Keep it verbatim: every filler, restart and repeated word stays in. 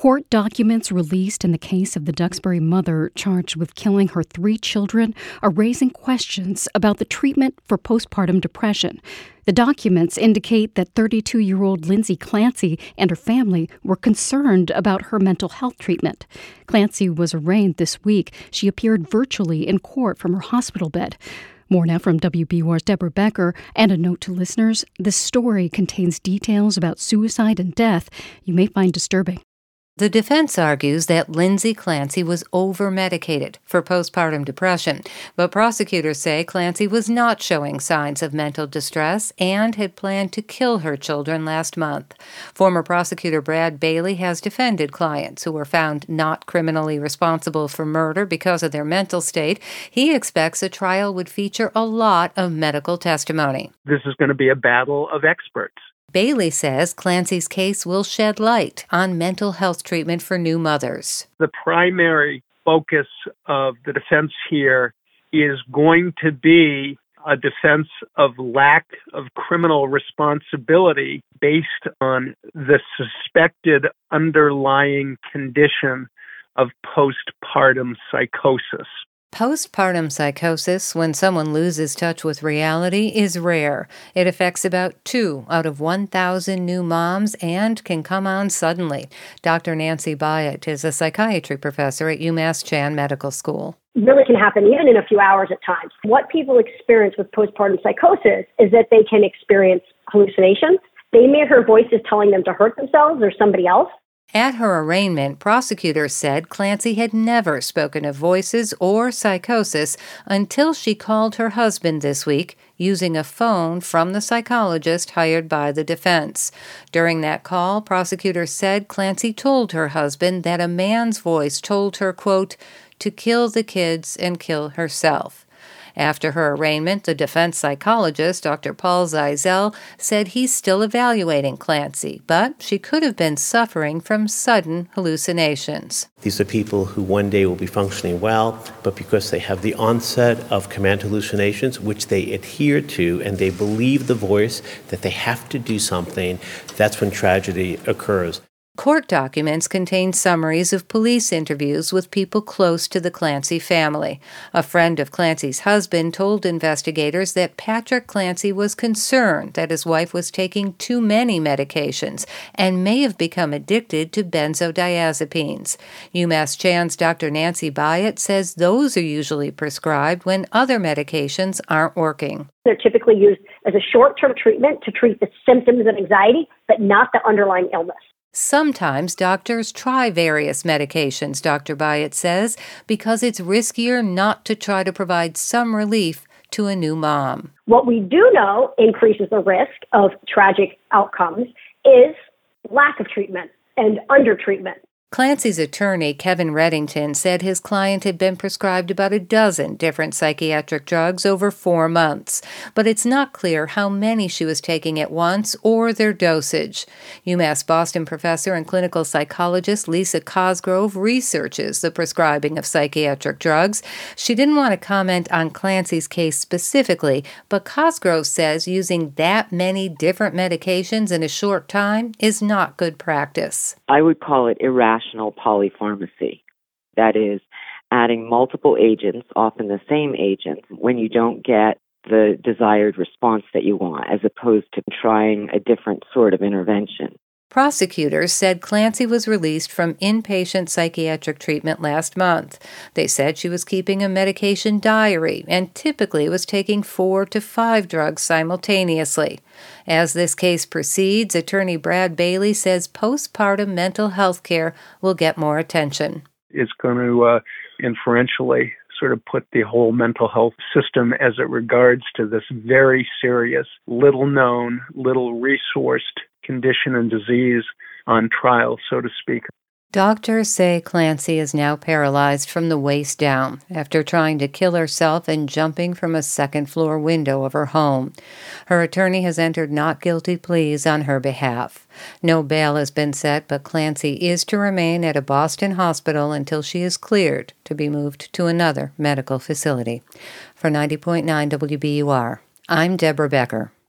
Court documents released in the case of the Duxbury mother charged with killing her three children are raising questions about the treatment for postpartum depression. The documents indicate that thirty-two-year-old Lindsay Clancy and her family were concerned about her mental health treatment. Clancy was arraigned this week. She appeared virtually in court from her hospital bed. More now from W B U R's Deborah Becker. And a note to listeners, this story contains details about suicide and death you may find disturbing. The defense argues that Lindsay Clancy was over-medicated for postpartum depression, but prosecutors say Clancy was not showing signs of mental distress and had planned to kill her children last month. Former prosecutor Brad Bailey has defended clients who were found not criminally responsible for murder because of their mental state. He expects a trial would feature a lot of medical testimony. This is going to be a battle of experts. Bailey says Clancy's case will shed light on mental health treatment for new mothers. The primary focus of the defense here is going to be a defense of lack of criminal responsibility based on the suspected underlying condition of postpartum psychosis. Postpartum psychosis, when someone loses touch with reality, is rare. It affects about two out of one thousand new moms and can come on suddenly. Doctor Nancy Byatt is a psychiatry professor at UMass Chan Medical School. It really can happen even in a few hours at times. What people experience with postpartum psychosis is that they can experience hallucinations. They may hear voices telling them to hurt themselves or somebody else. At her arraignment, prosecutors said Clancy had never spoken of voices or psychosis until she called her husband this week using a phone from the psychologist hired by the defense. During that call, prosecutors said Clancy told her husband that a man's voice told her, quote, to kill the kids and kill herself. After her arraignment, the defense psychologist, Doctor Paul Zeisel, said he's still evaluating Clancy, but she could have been suffering from sudden hallucinations. These are people who one day will be functioning well, but because they have the onset of command hallucinations, which they adhere to, and they believe the voice that they have to do something, that's when tragedy occurs. Court documents contain summaries of police interviews with people close to the Clancy family. A friend of Clancy's husband told investigators that Patrick Clancy was concerned that his wife was taking too many medications and may have become addicted to benzodiazepines. UMass Chan's Doctor Nancy Byatt says those are usually prescribed when other medications aren't working. They're typically used as a short-term treatment to treat the symptoms of anxiety, but not the underlying illness. Sometimes doctors try various medications, Doctor Byatt says, because it's riskier not to try to provide some relief to a new mom. What we do know increases the risk of tragic outcomes is lack of treatment and undertreatment. Clancy's attorney, Kevin Reddington, said his client had been prescribed about a dozen different psychiatric drugs over four months, but it's not clear how many she was taking at once or their dosage. UMass Boston professor and clinical psychologist Lisa Cosgrove researches the prescribing of psychiatric drugs. She didn't want to comment on Clancy's case specifically, but Cosgrove says using that many different medications in a short time is not good practice. I would call it irrational polypharmacy. That is, adding multiple agents, often the same agent, when you don't get the desired response that you want, as opposed to trying a different sort of intervention. Prosecutors said Clancy was released from inpatient psychiatric treatment last month. They said she was keeping a medication diary and typically was taking four to five drugs simultaneously. As this case proceeds, attorney Brad Bailey says postpartum mental health care will get more attention. It's going to uh, inferentially sort of put the whole mental health system as it regards to this very serious, little-known, little-resourced condition and disease on trial, so to speak. Doctors say Clancy is now paralyzed from the waist down after trying to kill herself and jumping from a second-floor window of her home. Her attorney has entered not guilty pleas on her behalf. No bail has been set, but Clancy is to remain at a Boston hospital until she is cleared to be moved to another medical facility. For ninety point nine W B U R, I'm Deborah Becker.